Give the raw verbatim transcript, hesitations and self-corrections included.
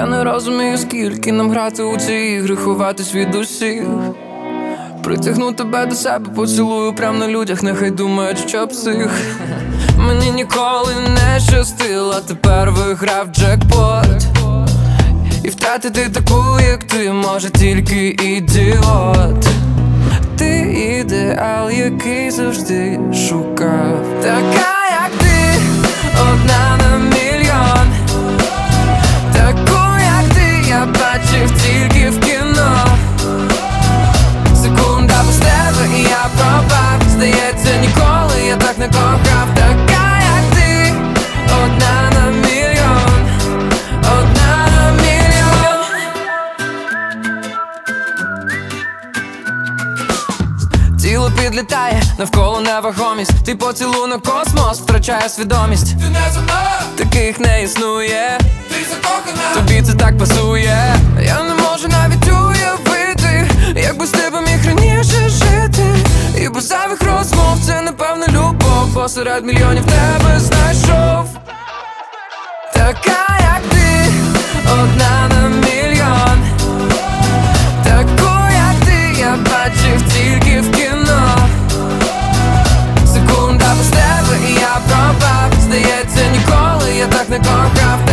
Я не розумію, скільки нам грати у ці ігри, ховатись від усіх. Притягну тебе до себе, поцілую прям на людях, нехай думають, що псих. Мені ніколи не щастило, тепер виграв джекпот. І втратити таку, як ти, може тільки ідіот. Ти ідеал, який завжди шукав. Така, як ти, одна на мільйон. Таку, як ти, я бачив тільки в кіно. Секунда без тебе і я пропав. Здається, ніколи я так не кохав. Така, як ти, одна на мільйон. Одна на мільйон. Тіло підлітає, навколо невагомість. Ти поцілунок, космос втрачає свідомість. Ти не за мною, таких не існує. ти закохана, Тобі це так пасує. Я не можу навіть уявити, як без тебе міг раніше жити. І без зайвих розмов це напевно любов. Посеред мільйонів тебе знайшов. Така, як ти, одна на мільйон. Таку, як ти, я бачив тільки в кіно. Секунда без тебе і я пропав. Здається, ніколи я так не кохав.